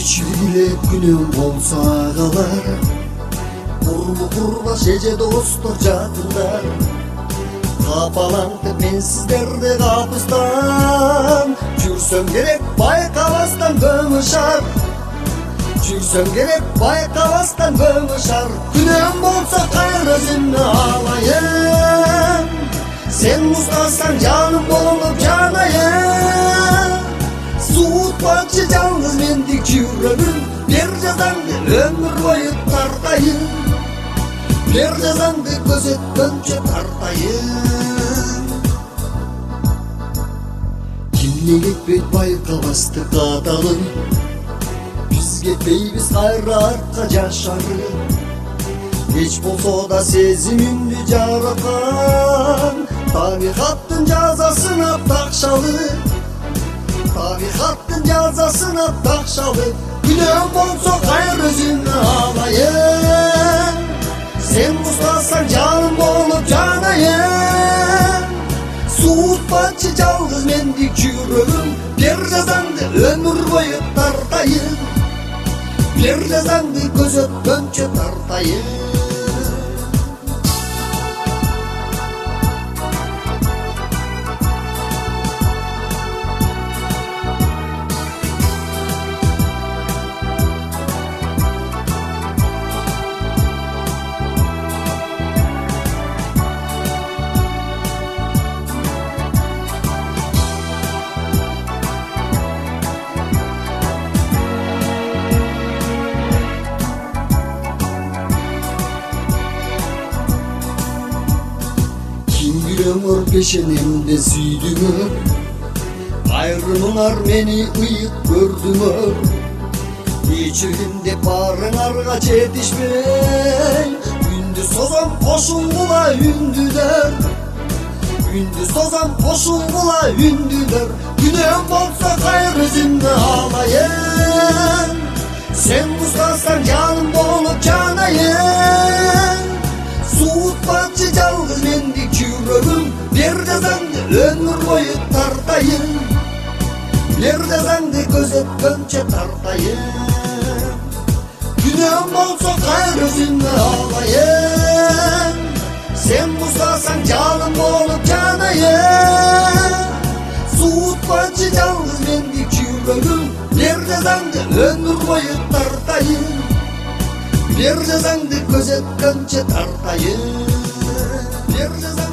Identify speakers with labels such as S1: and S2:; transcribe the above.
S1: Кечилек күнөм болсо агалар, курбу курбаш эже достор жакындар. Капалантып мен сиздерди капыстан, жүрсөм керек байкабастан көмүшар. Жүрсөм керек байкабастан көмүшар. Күнөм болсо кайра өзүмө алайын, сен муздасаң жаным болуп жанайын. Суутпакчы жалгыз мендик жүрөгүм, бер жазаңды өмүр бою тартайын. Бер жазаңды көзөткөнчө тартайын. Кимге кетпейт байкабасты каталын, биз кетпейбиз кайра артка жашары. Эч болсо да сезимимди жараткан, табигаттын жазасына такшалы. Табигаттын жазасына такшалы. Күнөөм болсо кайра өзүмө алайын, сен муздасаң жаным болуп жанайын. Суутпачы жалгыз мендик жүрөгүм, бер жазаңды өмүр бою тартайын. Бер жазаңды көзөткөнчө тартайын. Ömür peşenimde süydüңөр, айрымыңар мени ыйык көрдүңөр. Кечиргим барыңарга жетишпей, үндү созам кошулгула үндүдөр. Үндү созам кошулгула үндүдөр. Күнөөм болсо кайра өзүмө алайын, сен муздасаң жаным болуп жанайын. Суутпакчы жалгыз мендик жүрөгүм, бер жазаңды өмүр бою тартайын. Бер жазаңды көзөткөнчө тартайын. Күнөөм болсо кайра өзүмө алайын, сен муздасаң жаным болуп жанайын. Суутпакчы жалгыз мендик жүрөгүм, бер жазаңды өмүр бою тартайын. Бер жазаңды көзөткөнчө тартайын. Бер жазаңды